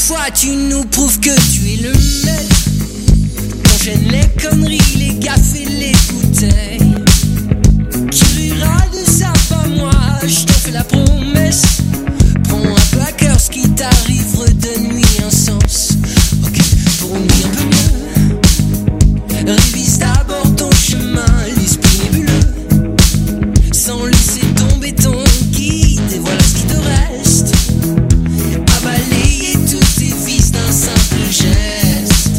fois tu nous prouves que tu es le maître. T'enchaînes les conneries, les gaffes et les bouteilles. Qui rira de ça, pas moi, je t'en fais la promesse. Prends un peu à cœur ce qui t'arrive, redonne-lui un sens. Ok, pour une vie un peu mieux, révise d'abord ton chemin, l'esprit nébuleux. Sans laisser tomber ton guide, et voilà ce qui te reste. À balayer tous tes vices d'un simple geste.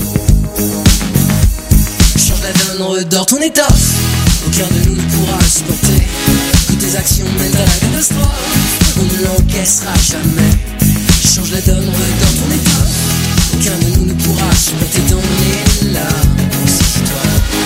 Change la donne, redors ton étoffe. Aucun de nous ne pourra supporter que tes actions mènent à la catastrophe. On ne l'encaissera jamais. Change la donne, redors ton étoffe. Aucun de nous ne pourra supporter ton élan. Saisis-toi.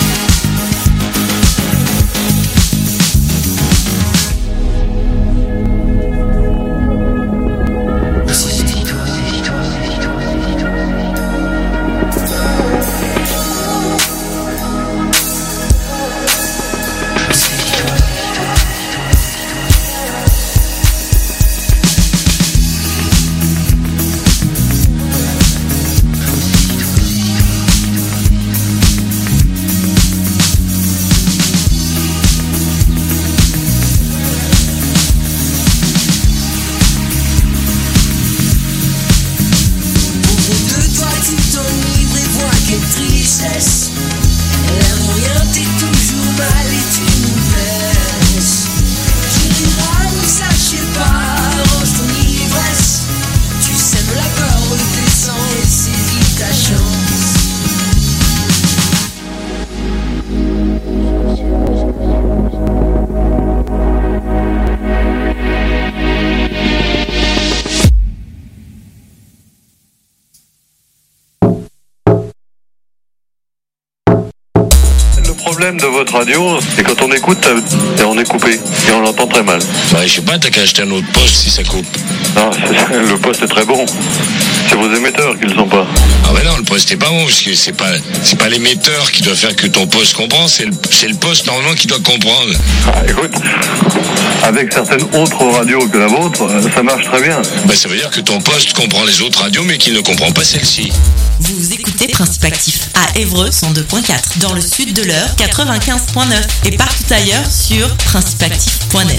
Le problème de votre radio, c'est quand on écoute, et on est coupé, et on l'entend très mal. Ouais, je sais pas, t'as qu'à acheter un autre poste si ça coupe. Non, le poste est très bon. C'est vos émetteurs qui le sont pas. Ah ouais non, le poste est pas bon, parce que c'est pas l'émetteur qui doit faire que ton poste comprend, c'est le poste normalement qui doit comprendre. Ah, écoute, avec certaines autres radios que la vôtre, ça marche très bien. Bah ça veut dire que ton poste comprend les autres radios, mais qu'il ne comprend pas celle-ci. Vous écoutez Principe Actif à Évreux 102.4, dans le sud de l'Eure 95.9 et partout ailleurs sur principeactif.net.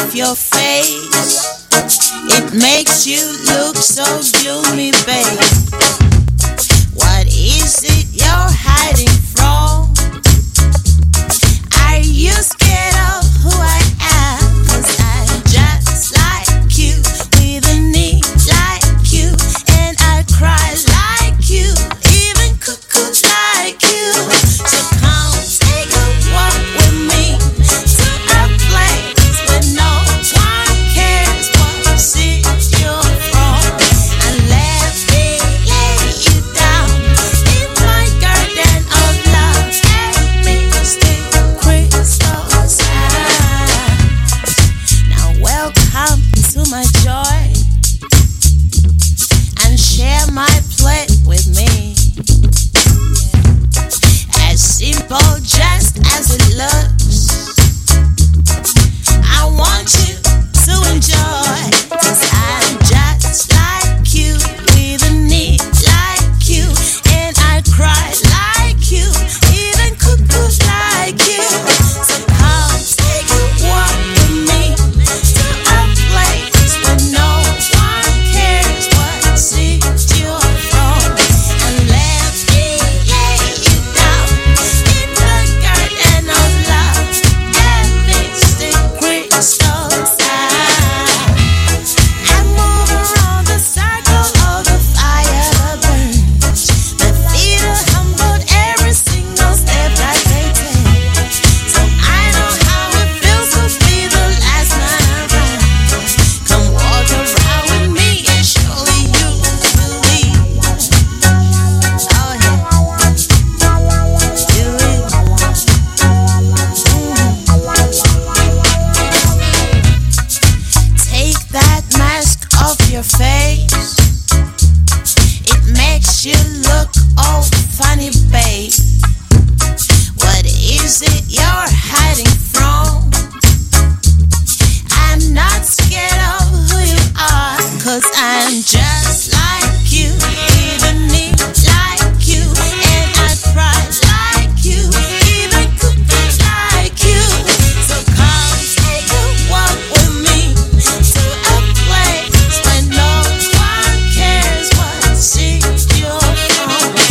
of your face. It makes you look so gloomy, babe. What is it you're hiding from? Are you scared of who I am? 'Cause I'm just like you, with a need like you, and I cry like you, even cuckoo like you. So come take a walk with me to a place where no one cares what city you're from, and let me lay you down in my garden of love and mystic crystal sand. Now welcome to my joy, and share my plate with me. As simple just as it looks, I want you to enjoy, 'cause I'm just like you, with a need like you, and I cry like you, even cuckoo like you. So come take a walk with me to a place where no one cares what city you're from, and let me lay you down in the garden of love and mystic crystal sand. I move around the circle of the fire that burns. My feet are humbled every single step that they take. So I know how it feels to be the last man around. Come walk around with me and surely you believe. Oh yeah, do it. Take that mask off your face. It makes you look all funny, babe. What is it you're hiding from? I'm not scared of who you are, 'cause I'm just like you, even need like you, and I cry like you, even cuckoo like you. So come take a walk with me to a place where no one cares what city you're from,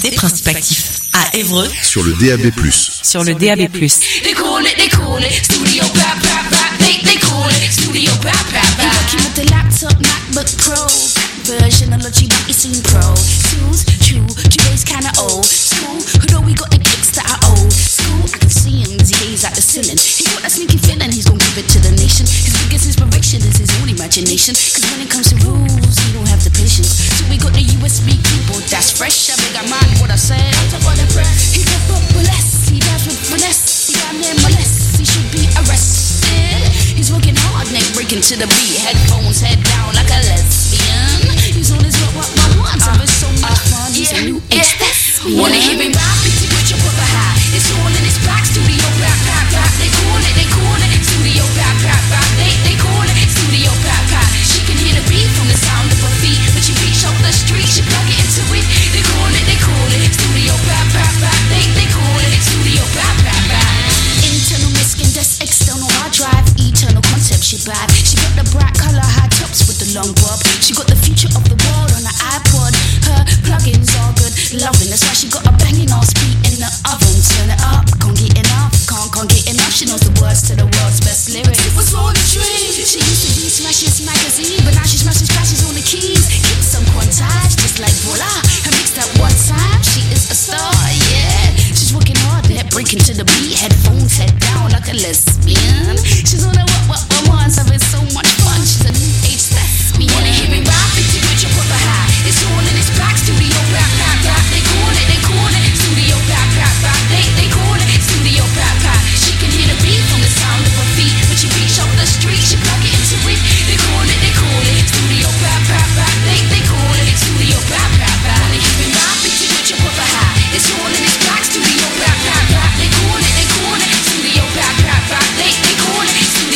écoutez Principe Actif à Évreux sur le DAB+. Sur le DAB+. They call it, studio bap bap bap. They call it, studio bap bap bap. Working with the laptop, MacBook Pro version of Logic that you seen Pro. Tools, true, today's kinda old school. Although we got the kicks that are old school, I can see him as he gaze at the ceiling. He got that sneaky feeling he's gonna give it to the nation. His biggest inspiration is his own imagination. Cause when it comes to rules, he don't have the patience. So we got the USB keyboard that's fresh. I beg I mind what I said. He pop up with less, he dives with finesse. He damn near molest, he should be arrested. He's working hard, neck breaking to the beat. Headphones, head down like a lesbian. He's on his what having so much fun. He's a new age thespian. Wanna hear him rap? Bitty put your brother high. It's all in his back. Studio bap bap bap. They call it. Studio bap bap bap. They call it. Studio bap bap. She can hear the beat from the sound of her feet. When she reach out the street, she plug it into it. They call it. Studio bap bap bap. They call it. Studio bap bap bap. Internal miskin, that's external hard drive. Eternal concept, she bad. She got the bright color high tops with the long bob. She got the future of the world on her iPod. Her plugins all good, loving. That's why she got a banging ass beat in the oven. Turn it up, can't get enough, can't get enough. She knows the words to the world's best lyrics. It was all a dream. She used to be Smash's magazine, but now she smashes crashes on the keys. Keeps some quantized, just like voila. Her mixed at one time, she is a star, yeah. She's working hard, net breaking to the beat. Headphones, head down like a lesbian. She's on a what ones, having so much fun. She's a new age thespian. Wanna hear him rap? Bitty put your brother high. It's all in his back. Studio bap bap bap. They call it. Studio bap bap bap. They call it. Studio bap bap. She can hear the beat from the sound of her feet. When she reach out the street, she plug it into it. They call it. Studio bap bap bap. They call it. Studio bap bap bap. Wanna hear him rap? Bitty put your brother high. It's all in his back. Studio bap bap bap. They call it. Studio bap bap bap. They call it. Studio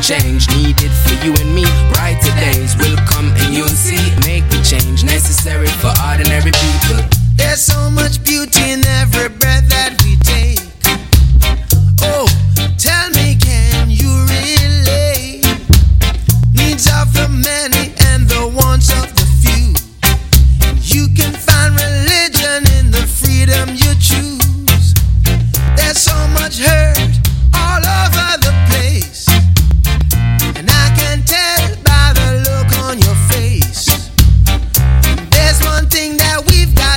change needed for you and me. Brighter days will come and you'll see. Make the change necessary for ordinary people. There's so much beauty in every breath that we take. Oh, tell me, can you relate? Needs of the many and the wants of the few. You can find religion in the freedom you choose. There's so much hurt all over the place, and I can tell by the look on your face. There's one thing that we've got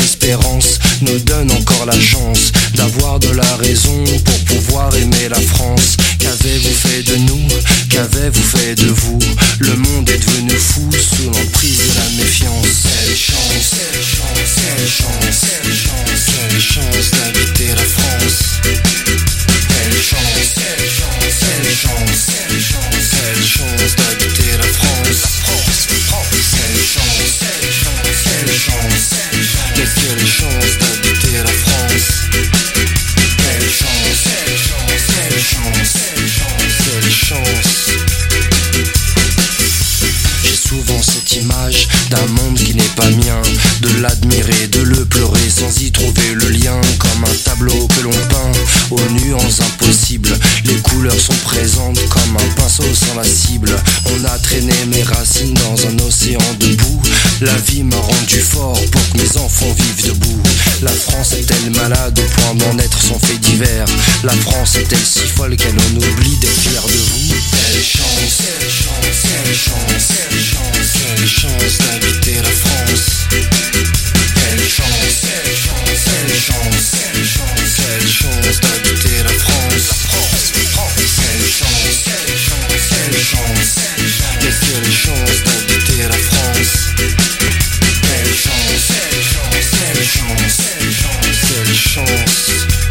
l'espérance nous donne encore la chance d'avoir de la raison pour pouvoir aimer la France. Qu'avez-vous fait de nous? Qu'avez-vous fait de vous? Le monde est devenu fou sous l'emprise de la méfiance. Quelle chance, quelle chance, quelle chance, quelle chance, quelle chance d'habiter la France. Quelle chance, quelle chance, quelle chance, quelle chance, quelle chance d'habiter la France. Quelle chance, quelle chance, quelle chance, mais quelle chance d'habiter la France. Quelle chance, quelle chance, quelle chance, quelle chance, quelle chance. J'ai souvent cette image d'un monde qui n'est pas mien, de l'admirer, de le pleurer sans y trouver le lien. Comme un tableau que l'on peint aux nuances impossibles, les couleurs sont présentes comme un pinceau sans la cible. On a traîné mes racines dans un océan de boue. La vie m'a rendu fort pour que mes enfants vivent debout. La France est-elle malade au point d'en être son fait divers? La France est-elle si folle qu'elle en oublie d'être fière de vous? Quelle chance, quelle chance, quelle chance, quelle chance, quelle chance d'habiter la France. Quelle chance, quelle chance, quelle chance, quelle chance, quelle chance d'habiter la France. Quelle chance, quelle chance, quelle chance, mais quelle chance d'habiter la France. Quelle chance, quelle chance, quelle chance, quelle chance, quelle chance.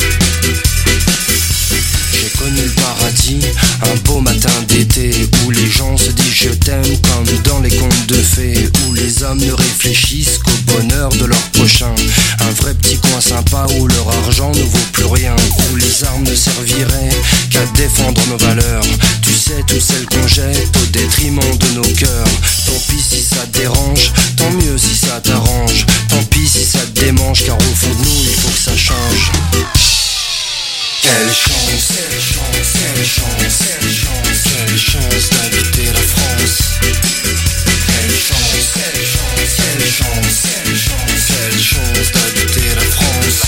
J'ai connu le paradis, un beau matin d'été, où les gens se disent je t'aime comme dans les contes de fées, où les hommes ne réfléchissent qu'au bonheur de leur prochain. Un vrai petit coin sympa où leur argent ne vaut plus rien, où les armes ne serviraient qu'à défendre nos valeurs. Tu sais, toutes celles qu'on jette au détriment de nos cœurs. Tant pis si ça te dérange, tant mieux si ça t'arrange. Tant pis si ça te démange, car au fond de nous il faut que ça change. Quelle chance, quelle chance, quelle chance, quelle chance, quelle chance d'habiter la France. Quelle chance, quelle chance, quelle chance, quelle chance, quelle chance d'habiter la France.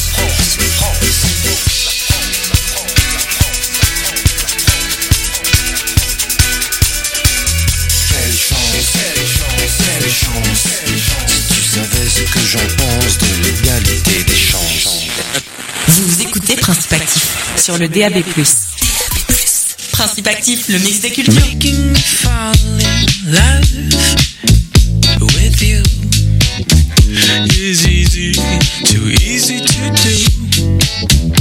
Quelle chance, quelle chance, quelle chance, quelle chance. Si tu savais ce que j'en pense de l'égalité des chances. Vous écoutez Principe Actif sur le DAB+. Principe Actif, le mix des cultures. Making me fall in love with you is easy, too easy to do.